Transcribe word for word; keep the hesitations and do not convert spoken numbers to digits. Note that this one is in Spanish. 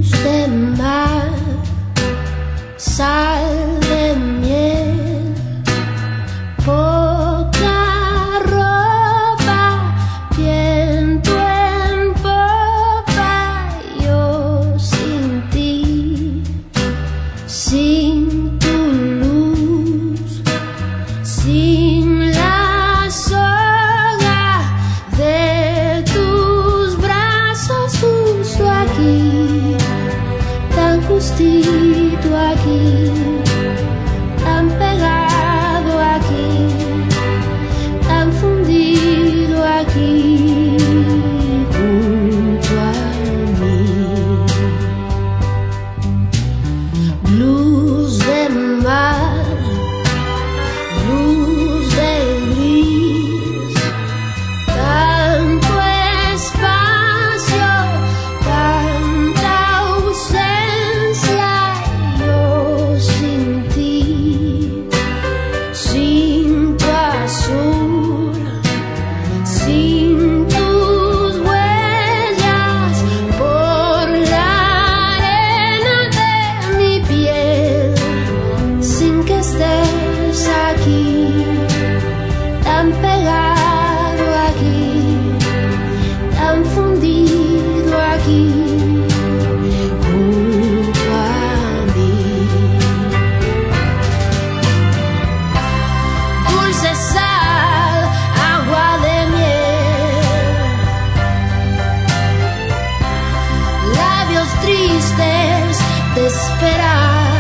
Luz de mar, sal de miel, poca ropa, viento en popa, yo sin ti, sin tu luz, sin la soga de tus brazos, justo aquí, tan justito aquí, tan pegado aquí, tan fundido aquí, junto a mí. Luz de mar, luz de gris, tanto espacio, tanta ausencia, yo sin ti, sin tu azul, sin tus huellas por la arena de mi piel, sin que estés aquí, tan pegado aquí, tan fundido aquí, junto a mí. Dulce sal, agua de miel, labios tristes de esperar.